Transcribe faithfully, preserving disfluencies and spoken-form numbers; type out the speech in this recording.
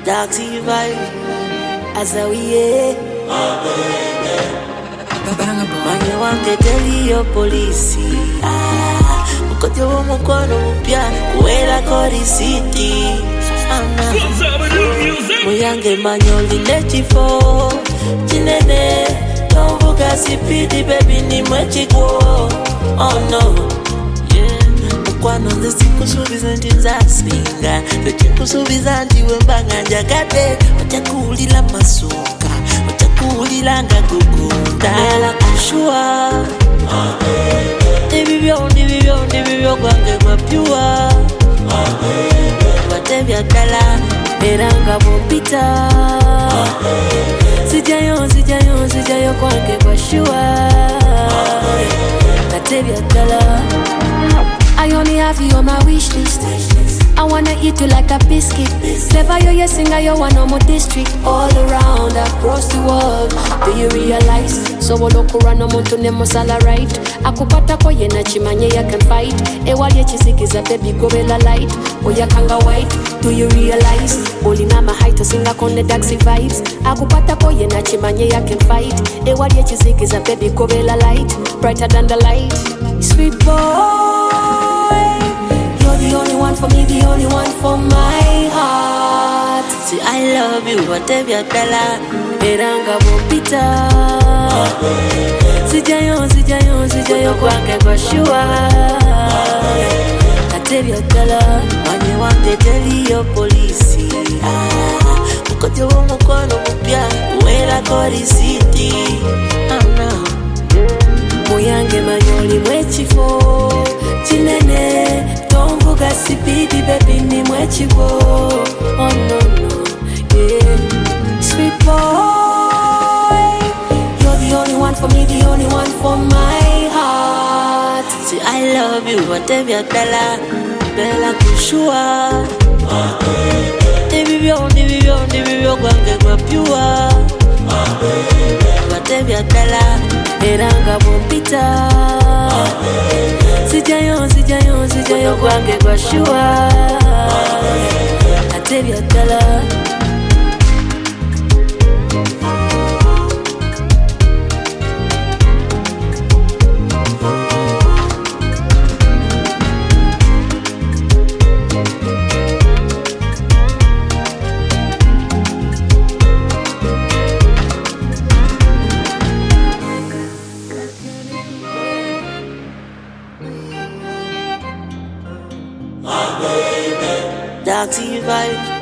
Darksy vibe, as a we Man, you want to tell your police ah, ukote wa mkono mpya kuela kodi city ana muyange manyoli lechifo chinene tomvuga sipidi baby ni mwechiko oh no Kwano ndesiku subizanti nzasinga Ndesiku subizanti wembanga njagade Watakulila masuka Watakulila ngakukunda Mela kushua Ndibibyo, ndibibyo, ndibibyo Kwange mwapiwa Watebya dala Meranga bompita Sijayo, sijayo, sijayo Kwange kwa shua Watebya dala I only have you on my wish list. I wanna eat you like a biscuit. Clever you, you singer, you want no more district. All around, across the world. Do you realize? So we look around, no more to nemo sala right. Akupata ko ye na chimanye ya can fight. E wali chisikiza baby go bela light. Oya kanga white. Do you realize? Only na my height to sing on the Daxi vibes. Akupata ko ye na chimanye ya can fight. E wali chisikiza baby go bela light. Brighter than the light. Sweet boy. The only one for me, the only one for my heart. See, I love you, whatever you tell Eranga bompita Sijayo, sijayo, sijayo Kwange kwa shua Whatever you tell When you want to tell your police Ukote wa mkono mpya Uela kodi city Ana Muyange manyoli mwechifo Chinene Tomvuga sipidi baby ni mwechiko Oh no no, yeah Sweet boy You're the only one for me, the only one for my heart See I love you, whatever you tell Bella kushua Ndibibyo, ndibibyo, ndibibyo Kwange kwa piwa Whatever you tell Eranga bompita Sijayo, sijayo, sijayo Kwange kwa shua Atebya dala Darksy vibe